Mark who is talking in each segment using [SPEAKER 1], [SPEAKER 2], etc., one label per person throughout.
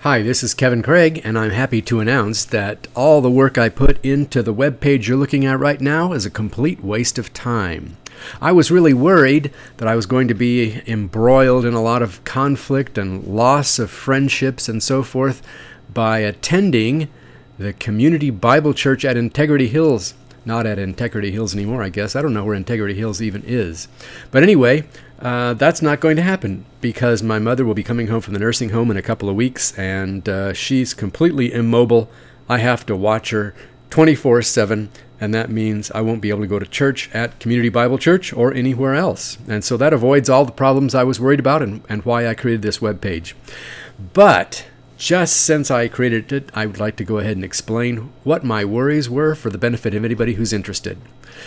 [SPEAKER 1] Hi, this is Kevin Craig, and I'm happy to announce that all the work I put into the web page you're looking at right now is a complete waste of time. I was really worried that I was going to be embroiled in a lot of conflict and loss of friendships and so forth by attending the Community Bible Church at Integrity Hills. Not at Integrity Hills anymore, I guess. I don't know where Integrity Hills even is. But anyway, that's not going to happen because my mother will be coming home from the nursing home in a couple of weeks, and she's completely immobile. I have to watch her 24/7, and that means I won't be able to go to church at Community Bible Church or anywhere else. And so that avoids all the problems I was worried about and why I created this webpage. But just since I created it, I would like to go ahead and explain what my worries were for the benefit of anybody who's interested.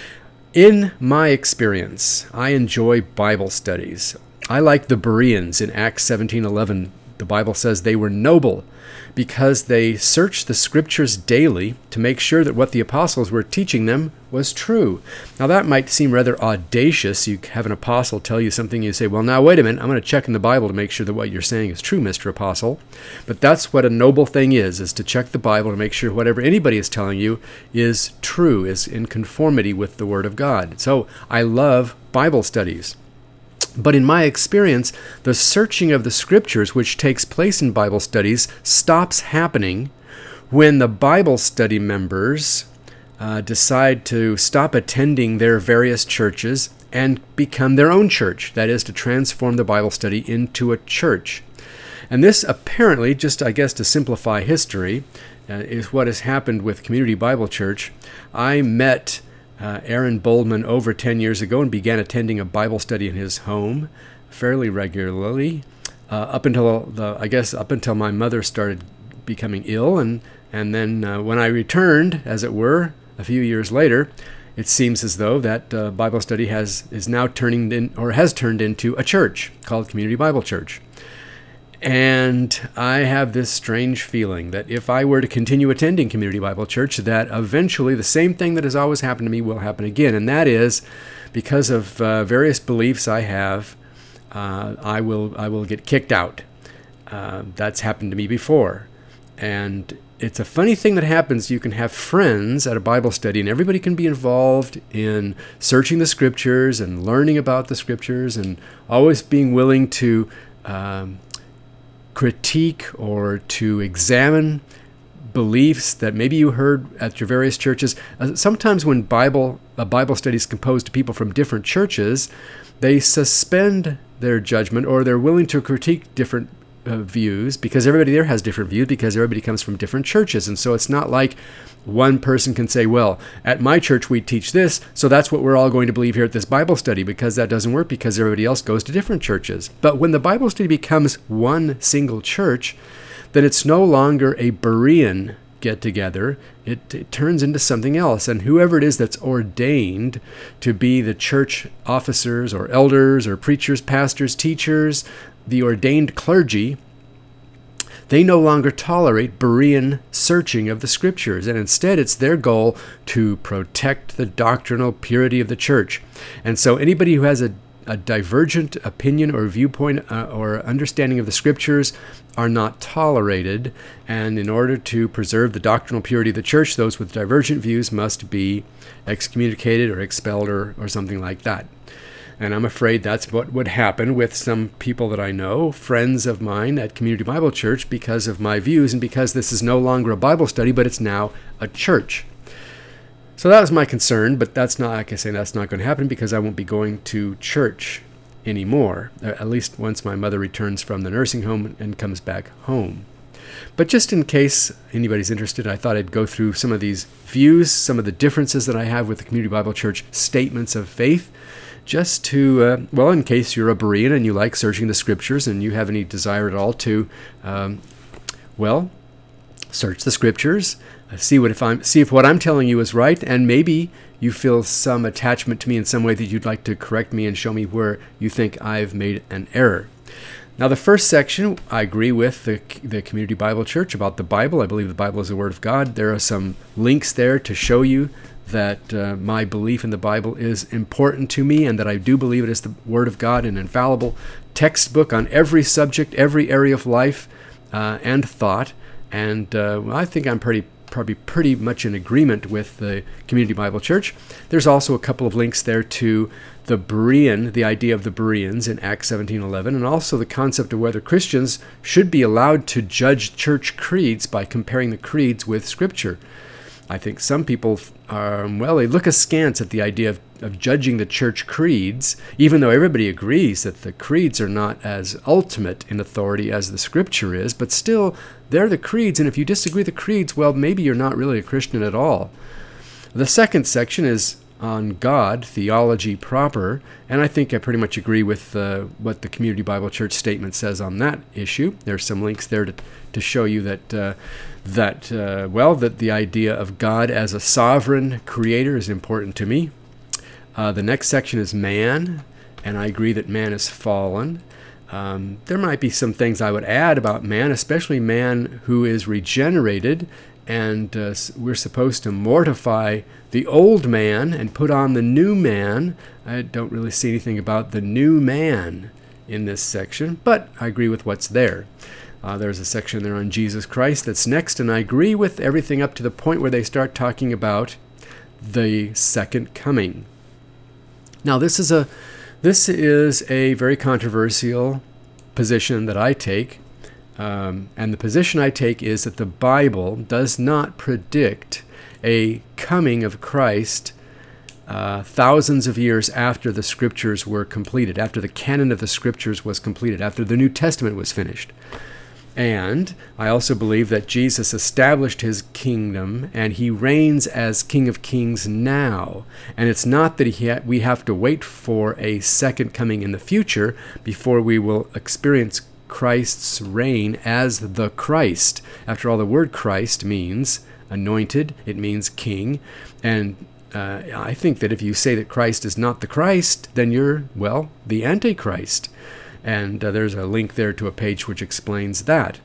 [SPEAKER 1] In my experience, I enjoy Bible studies. I like the Bereans in Acts 17:11. The Bible says they were noble because they searched the scriptures daily to make sure that what the apostles were teaching them was true. Now that might seem rather audacious. You have an apostle tell you something, you say, well, now wait a minute, I'm going to check in the Bible to make sure that what you're saying is true, Mr. Apostle. But that's what a noble thing is to check the Bible to make sure whatever anybody is telling you is true, is in conformity with the Word of God. So I love Bible studies. But in my experience, the searching of the scriptures, which takes place in Bible studies, stops happening when the Bible study members decide to stop attending their various churches and become their own church. That is, to transform the Bible study into a church. And this apparently, just I guess to simplify history, is what has happened with Community Bible Church. I met Aaron Boldman over 10 years ago and began attending a Bible study in his home fairly regularly up until my mother started becoming ill, and then when I returned, as it were, a few years later, it seems as though that Bible study has turned into a church called Community Bible Church. And I have this strange feeling that if I were to continue attending Community Bible Church, that eventually the same thing that has always happened to me will happen again. And that is, because of various beliefs I have, I will get kicked out. That's happened to me before. And it's a funny thing that happens. You can have friends at a Bible study, and everybody can be involved in searching the Scriptures and learning about the Scriptures and always being willing to critique or to examine beliefs that maybe you heard at your various churches. Sometimes when a Bible study is composed to people from different churches, they suspend their judgment, or they're willing to critique different views because everybody there has different views because everybody comes from different churches. And so it's not like one person can say, well, at my church we teach this, so that's what we're all going to believe here at this Bible study, because that doesn't work because everybody else goes to different churches. But when the Bible study becomes one single church, then it's no longer a Berean get-together. It turns into something else. And whoever it is that's ordained to be the church officers or elders or preachers, pastors, teachers, the ordained clergy, they no longer tolerate Berean searching of the Scriptures, and instead it's their goal to protect the doctrinal purity of the church. And so anybody who has a divergent opinion or viewpoint or understanding of the Scriptures are not tolerated, and in order to preserve the doctrinal purity of the church, those with divergent views must be excommunicated or expelled or something like that. And I'm afraid that's what would happen with some people that I know, friends of mine at Community Bible Church, because of my views and because this is no longer a Bible study, but it's now a church. So that was my concern, but that's not, like I say, that's not going to happen because I won't be going to church anymore, at least once my mother returns from the nursing home and comes back home. But just in case anybody's interested, I thought I'd go through some of these views, some of the differences that I have with the Community Bible Church statements of faith, just to, in case you're a Berean and you like searching the Scriptures and you have any desire at all to, search the Scriptures, see if what I'm telling you is right, and maybe you feel some attachment to me in some way that you'd like to correct me and show me where you think I've made an error. Now, the first section, I agree with the Community Bible Church about the Bible. I believe the Bible is the Word of God. There are some links there to show you that my belief in the Bible is important to me and that I do believe it is the Word of God, an infallible textbook on every subject, every area of life, and thought, and I think I'm probably pretty much in agreement with the Community Bible Church. There's also a couple of links there to the Berean, the idea of the Bereans in Acts 17:11, and also the concept of whether Christians should be allowed to judge church creeds by comparing the creeds with Scripture. I think some people they look askance at the idea of judging the church creeds, even though everybody agrees that the creeds are not as ultimate in authority as the Scripture is, but still, they're the creeds, and if you disagree with the creeds, well, maybe you're not really a Christian at all. The second section is on God, theology proper, and I think I pretty much agree with what the Community Bible Church statement says on that issue. There's some links there to show you that the idea of God as a sovereign creator is important to me. The next section is man, and I agree that man is fallen. There might be some things I would add about man, especially man who is regenerated, and we're supposed to mortify the old man and put on the new man. I don't really see anything about the new man in this section, but I agree with what's there. There's a section there on Jesus Christ that's next, and I agree with everything up to the point where they start talking about the second coming. Now, this is a very controversial position that I take, and the position I take is that the Bible does not predict a coming of Christ thousands of years after the Scriptures were completed, after the canon of the Scriptures was completed, after the New Testament was finished. And I also believe that Jesus established his kingdom, and he reigns as King of Kings now. And it's not that we have to wait for a second coming in the future before we will experience Christ's reign as the Christ. After all, the word Christ means anointed, it means king, and I think that if you say that Christ is not the Christ, then you're, the Antichrist. And there's a link there to a page which explains that.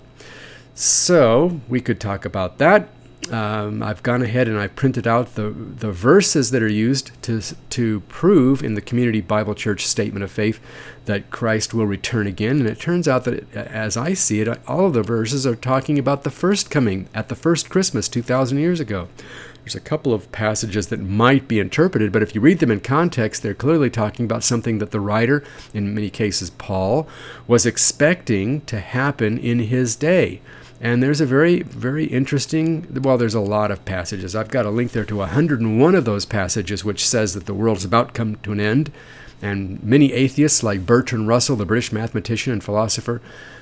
[SPEAKER 1] So we could talk about that. I've gone ahead and I printed out the verses that are used to prove in the Community Bible Church Statement of Faith that Christ will return again. And it turns out that, as I see it, all of the verses are talking about the first coming at the first Christmas 2,000 years ago. There's a couple of passages that might be interpreted, but if you read them in context, they're clearly talking about something that the writer, in many cases Paul, was expecting to happen in his day. And there's a very, very interesting, there's a lot of passages. I've got a link there to 101 of those passages which says that the world's about to come to an end. And many atheists like Bertrand Russell, the British mathematician and philosopher,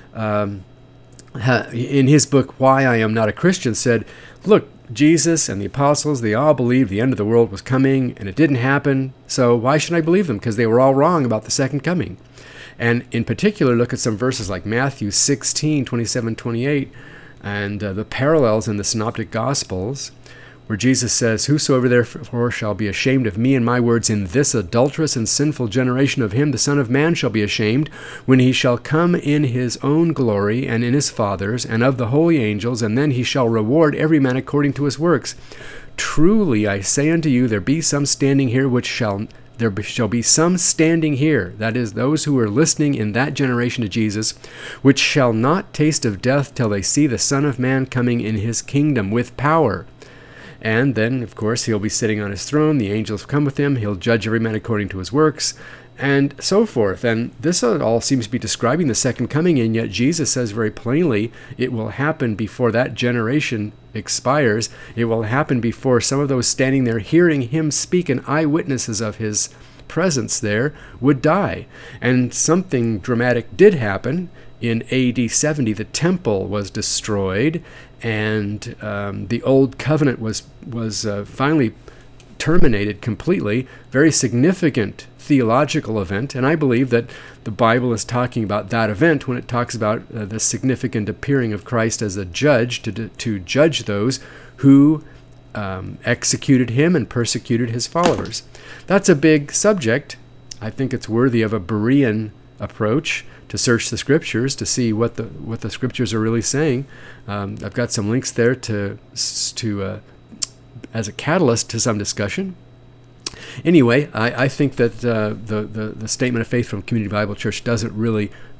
[SPEAKER 1] in his book, Why I Am Not a Christian, said, look, Jesus and the apostles, they all believed the end of the world was coming, and it didn't happen, so why should I believe them? Because they were all wrong about the second coming. And in particular, look at some verses like Matthew 16, 27, 28, and the parallels in the Synoptic Gospels, where Jesus says, whosoever therefore shall be ashamed of me and my words in this adulterous and sinful generation, of him the Son of Man shall be ashamed, when he shall come in his own glory and in his Father's and of the holy angels, and then he shall reward every man according to his works. Truly I say unto you, there shall be some standing here, that is, those who are listening in that generation to Jesus, which shall not taste of death till they see the Son of Man coming in his kingdom with power. And then, of course, he'll be sitting on his throne, the angels come with him, he'll judge every man according to his works, and so forth. And this all seems to be describing the second coming, and yet Jesus says very plainly it will happen before that generation expires. It will happen before some of those standing there hearing him speak and eyewitnesses of his presence there would die. And something dramatic did happen. In AD 70, the temple was destroyed, and the old covenant was finally terminated completely. Very significant theological event, and I believe that the Bible is talking about that event when it talks about the significant appearing of Christ as a judge to judge those who executed him and persecuted his followers. That's a big subject. I think it's worthy of a Berean approach to search the Scriptures to see what the Scriptures are really saying. I've got some links there to as a catalyst to some discussion. Anyway, I think that the Statement of Faith from Community Bible Church doesn't really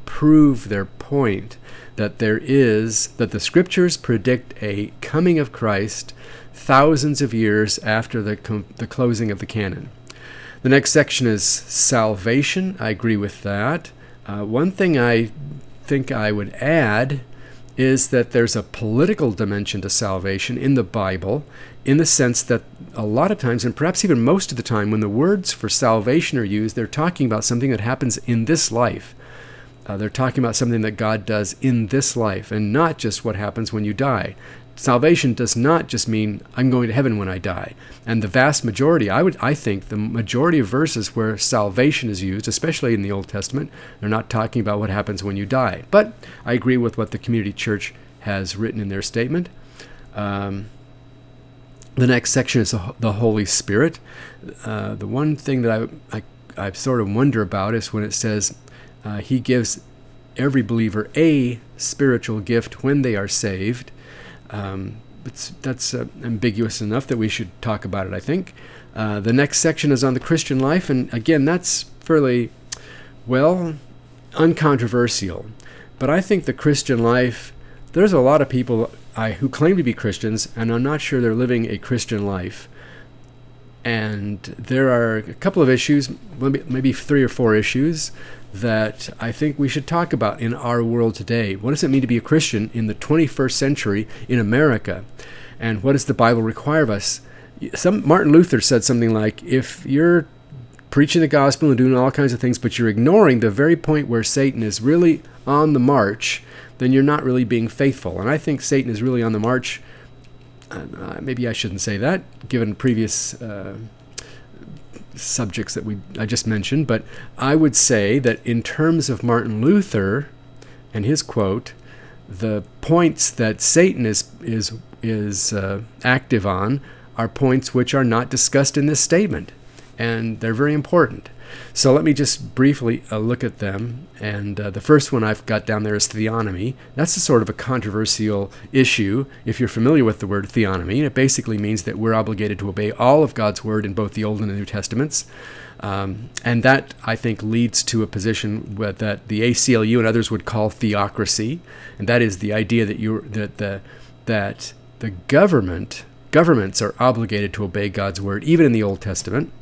[SPEAKER 1] prove their point that that the scriptures predict a coming of Christ thousands of years after the closing of the canon. The next section is salvation. I agree with that. One thing I think I would add is that there's a political dimension to salvation in the Bible, in the sense that a lot of times, and perhaps even most of the time, when the words for salvation are used, they're talking about something that happens in this life. They're talking about something that God does in this life, and not just what happens when you die. Salvation does not just mean I'm going to heaven when I die. And the vast majority, I think the majority of verses where salvation is used, especially in the Old Testament, they're not talking about what happens when you die. But I agree with what the Community Church has written in their statement. The next section is the Holy Spirit. The one thing that I sort of wonder about is when it says he gives every believer a spiritual gift when they are saved. That's ambiguous enough that we should talk about it, I think. The next section is on the Christian life, and again, that's fairly, uncontroversial. But I think the Christian life, there's a lot of people who claim to be Christians, and I'm not sure they're living a Christian life. And there are a couple of issues, maybe 3 or 4 issues, that I think we should talk about in our world today. What does it mean to be a Christian in the 21st century in America? And what does the Bible require of us? Martin Luther said something like, if you're preaching the gospel and doing all kinds of things, but you're ignoring the very point where Satan is really on the march, then you're not really being faithful. And I think Satan is really on the march. Maybe I shouldn't say that, given previous subjects that I just mentioned, but I would say that in terms of Martin Luther and his quote, the points that Satan is active on are points which are not discussed in this statement, and they're very important. So let me just briefly look at them. And the first one I've got down there is theonomy. That's a sort of a controversial issue if you're familiar with the word theonomy. It basically means that we're obligated to obey all of God's word in both the Old and the New Testaments. And that, I think, leads to a position that the ACLU and others would call theocracy. And that is the idea that the governments are obligated to obey God's word, even in the Old Testament.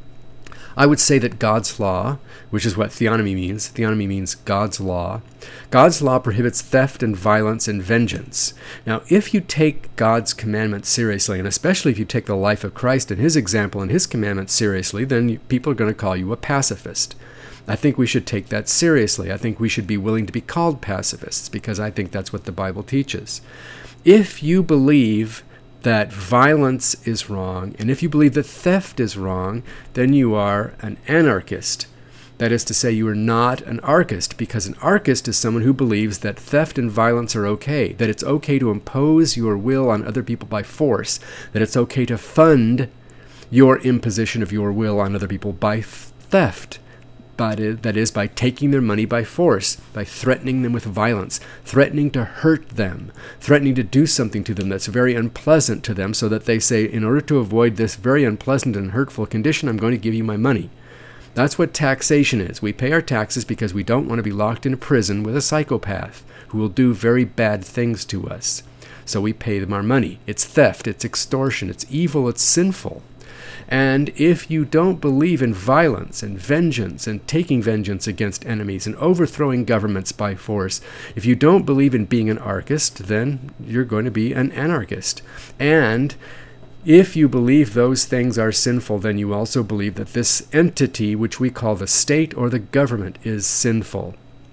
[SPEAKER 1] I would say that God's law, which is what theonomy means God's law. God's law prohibits theft and violence and vengeance. Now, if you take God's commandments seriously, and especially if you take the life of Christ and his example and his commandments seriously, then people are going to call you a pacifist. I think we should take that seriously. I think we should be willing to be called pacifists, because I think that's what the Bible teaches. If you believe that violence is wrong, and if you believe that theft is wrong, then you are an anarchist. That is to say, you are not an archist, because an archist is someone who believes that theft and violence are okay, that it's okay to impose your will on other people by force, that it's okay to fund your imposition of your will on other people by theft. That is, by taking their money by force, by threatening them with violence, threatening to hurt them, threatening to do something to them that's very unpleasant to them, so that they say, in order to avoid this very unpleasant and hurtful condition, I'm going to give you my money. That's what taxation is. We pay our taxes because we don't want to be locked in a prison with a psychopath who will do very bad things to us. So we pay them our money. It's theft, it's extortion, it's evil, it's sinful. And if you don't believe in violence and vengeance and taking vengeance against enemies and overthrowing governments by force, if you don't believe in being an archist, then you're going to be an anarchist. And if you believe those things are sinful, then you also believe that this entity, which we call the state or the government, is sinful.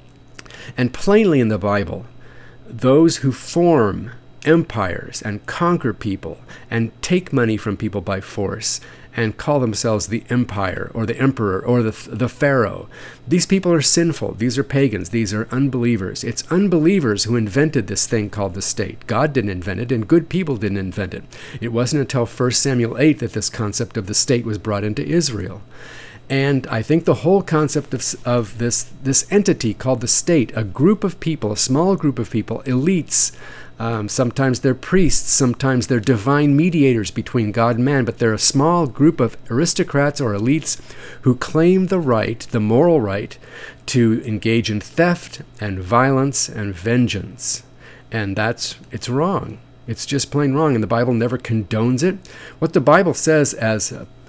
[SPEAKER 1] And plainly in the Bible, those who form empires and conquer people and take money from people by force and call themselves the empire or the emperor or the pharaoh. These people are sinful. These are pagans. These are unbelievers. It's unbelievers who invented this thing called the state. God didn't invent it, and good people didn't invent it. It wasn't until 1 Samuel 8 that this concept of the state was brought into Israel. And I think the whole concept of this entity called the state, a group of people, a small group of people, elites, Sometimes they're priests, sometimes they're divine mediators between God and man, but they're a small group of aristocrats or elites who claim the right, the moral right, to engage in theft and violence and vengeance. And it's wrong. It's just plain wrong, and the Bible never condones it. What the Bible says as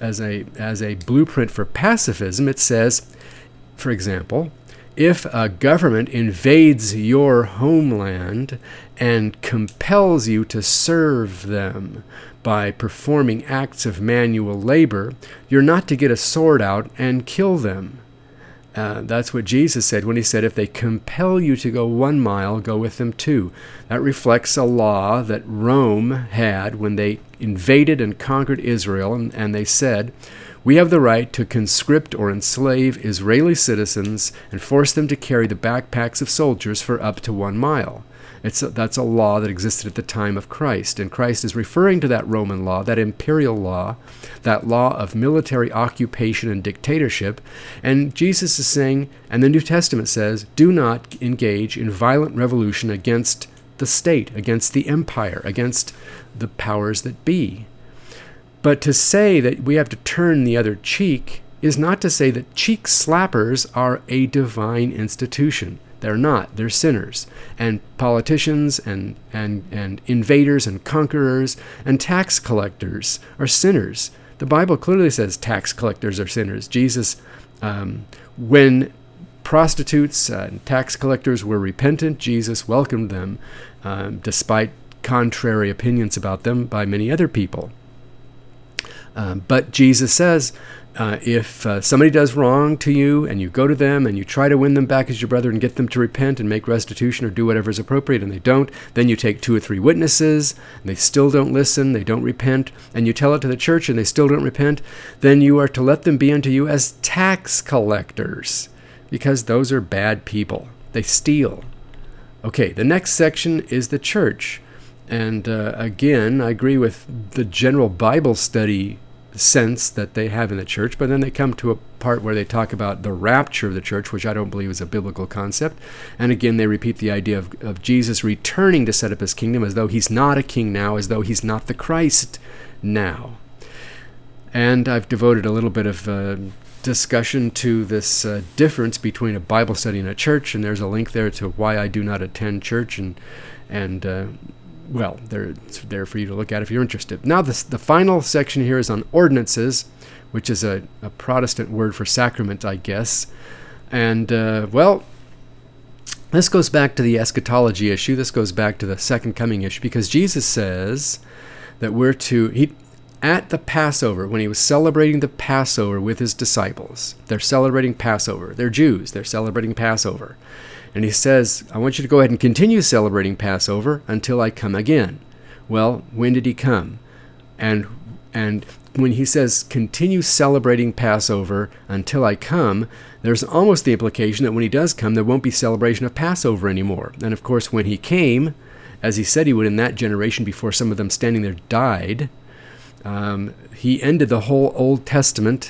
[SPEAKER 1] a blueprint for pacifism, it says, for example, if a government invades your homeland and compels you to serve them by performing acts of manual labor, you're not to get a sword out and kill them. That's what Jesus said when he said, if they compel you to go 1 mile, go with them 2. That reflects a law that Rome had when they invaded and conquered Israel, and they said, we have the right to conscript or enslave Israeli citizens and force them to carry the backpacks of soldiers for up to 1 mile. That's a law that existed at the time of Christ, and Christ is referring to that Roman law, that imperial law, that law of military occupation and dictatorship, and Jesus is saying, and the New Testament says, do not engage in violent revolution against the state, against the empire, against the powers that be. But to say that we have to turn the other cheek is not to say that cheek slappers are a divine institution. They're not. They're sinners. And politicians and invaders and conquerors and tax collectors are sinners. The Bible clearly says tax collectors are sinners. Jesus, when prostitutes and tax collectors were repentant, Jesus welcomed them, despite contrary opinions about them by many other people. But Jesus says, if somebody does wrong to you and you go to them and you try to win them back as your brother and get them to repent and make restitution or do whatever is appropriate and they don't, then you take 2 or 3 witnesses and they still don't listen, they don't repent, and you tell it to the church and they still don't repent, then you are to let them be unto you as tax collectors, because those are bad people. They steal. Okay, the next section is the church. And again, I agree with the general Bible study sense that they have in the church, but then they come to a part where they talk about the rapture of the church, which I don't believe is a biblical concept. And again, they repeat the idea of Jesus returning to set up his kingdom as though he's not a king now, as though he's not the Christ now. And I've devoted a little bit of discussion to this difference between a Bible study and a church, and there's a link there to why I do not attend church, and well, it's there for you to look at if you're interested. Now, the final section here is on ordinances, which is a Protestant word for sacrament, I guess. And, well, this goes back to the eschatology issue. This goes back to the second coming issue, because Jesus says that we're to... At the Passover, when he was celebrating the Passover with his disciples, they're celebrating Passover. They're Jews. They're celebrating Passover. And he says, I want you to go ahead and continue celebrating Passover until I come again. Well, when did he come? And when he says, continue celebrating Passover until I come, there's almost the implication that when he does come, there won't be celebration of Passover anymore. And of course, when he came, as he said he would in that generation before some of them standing there died, he ended the whole Old Testament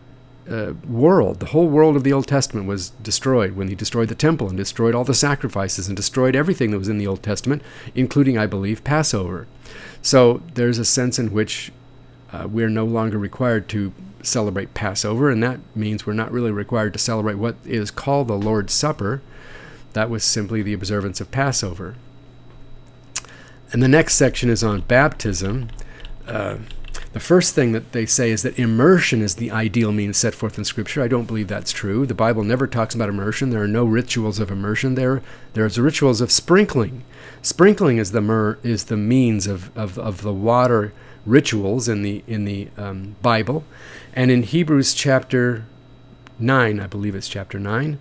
[SPEAKER 1] world. The whole world of the Old Testament was destroyed when he destroyed the temple and destroyed all the sacrifices and destroyed everything that was in the Old Testament, including, I believe, Passover. So there's a sense in which we're no longer required to celebrate Passover, and that means we're not really required to celebrate what is called the Lord's Supper. That was simply the observance of Passover. And the next section is on baptism. The first thing that they say is that immersion is the ideal means set forth in Scripture. I don't believe that's true. The Bible never talks about immersion. There are no rituals of immersion. There's rituals of sprinkling. Sprinkling is the means of the water rituals in the Bible. And in Hebrews chapter 9, I believe it's chapter 9,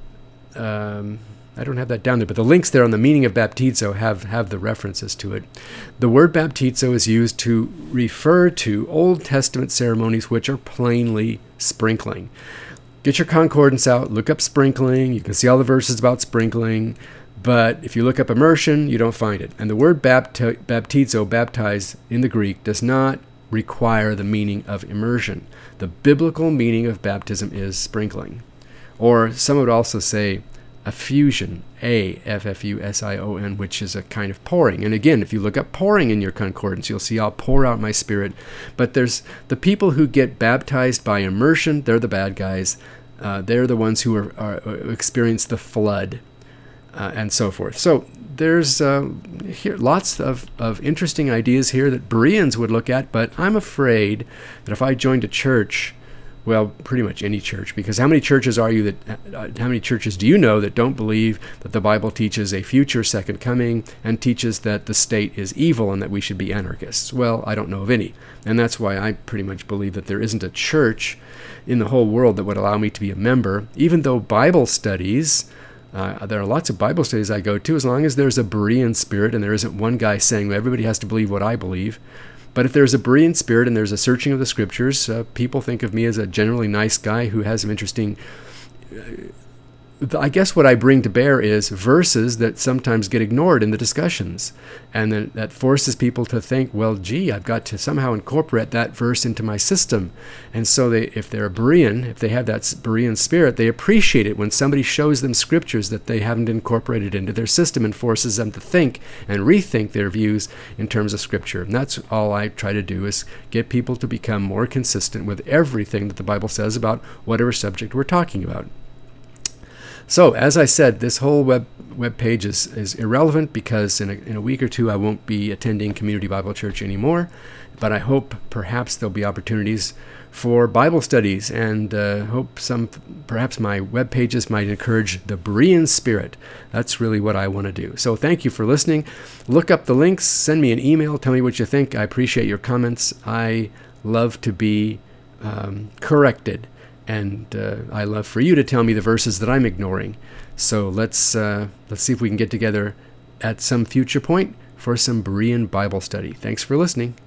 [SPEAKER 1] I don't have that down there, but the links there on the meaning of baptizo have the references to it. The word baptizo is used to refer to Old Testament ceremonies which are plainly sprinkling. Get your concordance out, look up sprinkling. You can see all the verses about sprinkling, but if you look up immersion, you don't find it. And the word baptizo, baptize in the Greek, does not require the meaning of immersion. The biblical meaning of baptism is sprinkling. Or some would also say effusion, Affusion, which is a kind of pouring. And again, if you look up pouring in your concordance, you'll see I'll pour out my Spirit. But there's the people who get baptized by immersion, they're the bad guys. They're the ones who experience the flood and so forth. So there's here lots of interesting ideas here that Bereans would look at, but I'm afraid that if I joined a church, well, pretty much any church, because how many churches do you know that don't believe that the Bible teaches a future second coming and teaches that the state is evil and that we should be anarchists? Well, I don't know of any. And that's why I pretty much believe that there isn't a church in the whole world that would allow me to be a member, even though Bible studies, there are lots of Bible studies I go to, as long as there's a Berean spirit and there isn't one guy saying everybody has to believe what I believe. But if there's a Berean spirit and there's a searching of the scriptures, people think of me as a generally nice guy who has some interesting... I guess what I bring to bear is verses that sometimes get ignored in the discussions. And then that forces people to think, well, gee, I've got to somehow incorporate that verse into my system. And so if they're a Berean, if they have that Berean spirit, they appreciate it when somebody shows them scriptures that they haven't incorporated into their system and forces them to think and rethink their views in terms of scripture. And that's all I try to do, is get people to become more consistent with everything that the Bible says about whatever subject we're talking about. So, as I said, this whole web page is irrelevant because in a week or two I won't be attending Community Bible Church anymore, but I hope perhaps there'll be opportunities for Bible studies, and hope perhaps my web pages might encourage the Berean spirit. That's really what I want to do. So thank you for listening. Look up the links, send me an email, tell me what you think. I appreciate your comments. I love to be corrected. And I love for you to tell me the verses that I'm ignoring. So let's see if we can get together at some future point for some Berean Bible study. Thanks for listening.